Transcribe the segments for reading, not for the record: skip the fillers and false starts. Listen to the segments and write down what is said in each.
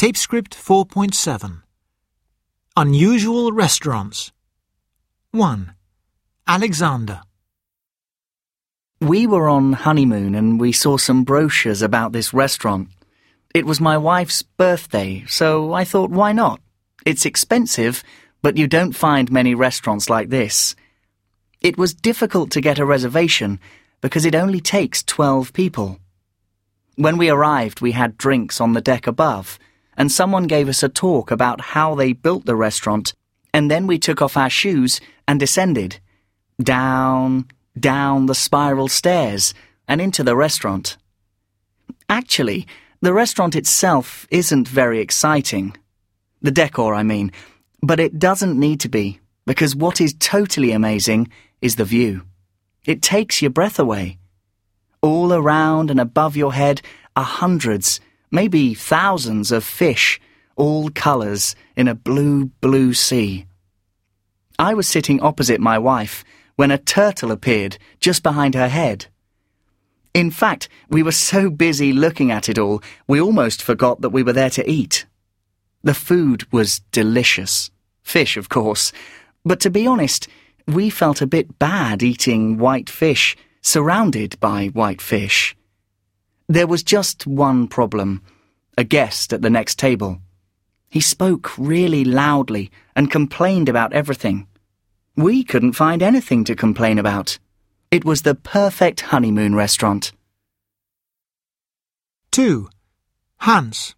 Tape script 4.7. Unusual restaurants. 1. Alexander. We were on honeymoon and we saw some brochures about this restaurant. It was my wife's birthday, so I thought, why not? It's expensive, but you don't find many restaurants like this. It was difficult to get a reservation because it only takes 12 people. When we arrived, we had drinks on the deck above, and someone gave us a talk about how they built the restaurant, and then we took off our shoes and descended. Down the spiral stairs and into the restaurant. Actually, the restaurant itself isn't very exciting. The decor, I mean. But it doesn't need to be, because what is totally amazing is the view. It takes your breath away. All around and above your head are hundreds, maybe thousands of fish, all colours in a blue, blue sea. I was sitting opposite my wife when a turtle appeared just behind her head. In fact, we were so busy looking at it all, we almost forgot that we were there to eat. The food was delicious. Fish, of course. But to be honest, we felt a bit bad eating white fish, surrounded by white fish. There was just one problem. A guest at the next table. He spoke really loudly and complained about everything. We couldn't find anything to complain about. It was the perfect honeymoon restaurant. 2. Hans.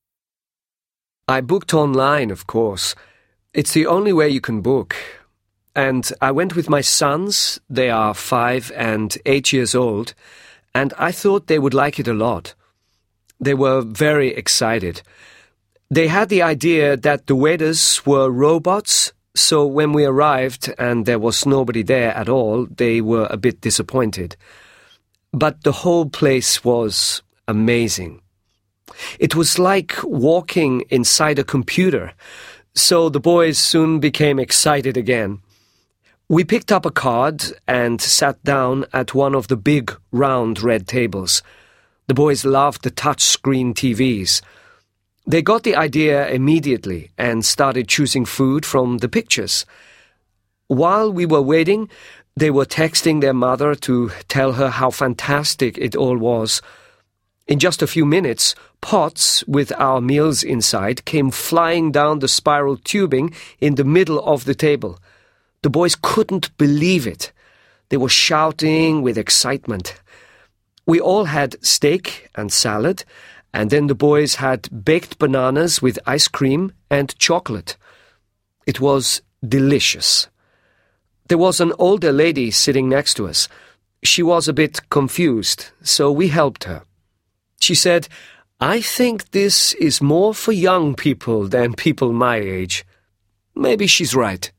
I booked online, of course. It's the only way you can book. And I went with my sons. They are 5 and 8 years old, and I thought they would like it a lot. They were very excited. They had the idea that the waiters were robots, so when we arrived and there was nobody there at all, they were a bit disappointed. But the whole place was amazing. It was like walking inside a computer, so the boys soon became excited again. We picked up a card and sat down at one of the big, round red tables. The boys loved the touch-screen TVs. They got the idea immediately and started choosing food from the pictures. While we were waiting, they were texting their mother to tell her how fantastic it all was. In just a few minutes, pots with our meals inside came flying down the spiral tubing in the middle of the table. The boys couldn't believe it. They were shouting with excitement. We all had steak and salad, and then the boys had baked bananas with ice cream and chocolate. It was delicious. There was an older lady sitting next to us. She was a bit confused, so we helped her. She said, "I think this is more for young people than people my age." Maybe she's right.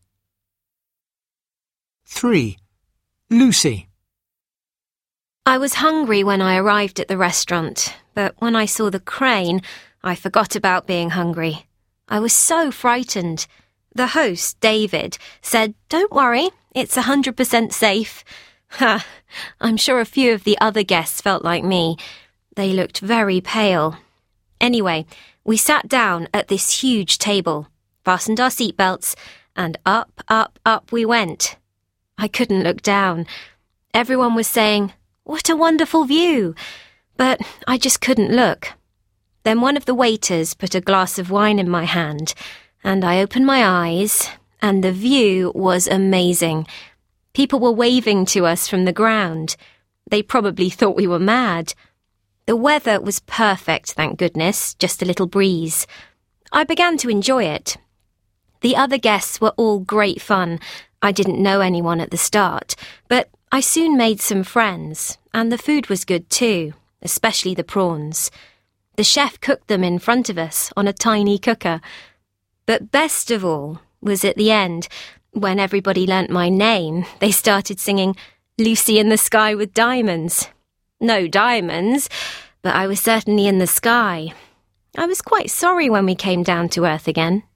3. Lucy. I was hungry when I arrived at the restaurant, but when I saw the crane, I forgot about being hungry. I was so frightened. The host, David, said, "Don't worry, it's 100% safe." Ha! I'm sure a few of the other guests felt like me. They looked very pale. Anyway, we sat down at this huge table, fastened our seatbelts, and up we went. I couldn't look down. Everyone was saying, "What a wonderful view!" But I just couldn't look. Then one of the waiters put a glass of wine in my hand, and I opened my eyes, and the view was amazing. People were waving to us from the ground. They probably thought we were mad. The weather was perfect, thank goodness, just a little breeze. I began to enjoy it. The other guests were all great fun. I didn't know anyone at the start, but I soon made some friends, and the food was good too, especially the prawns. The chef cooked them in front of us on a tiny cooker. But best of all was at the end, when everybody learnt my name, they started singing "Lucy in the Sky with Diamonds." No diamonds, but I was certainly in the sky. I was quite sorry when we came down to earth again.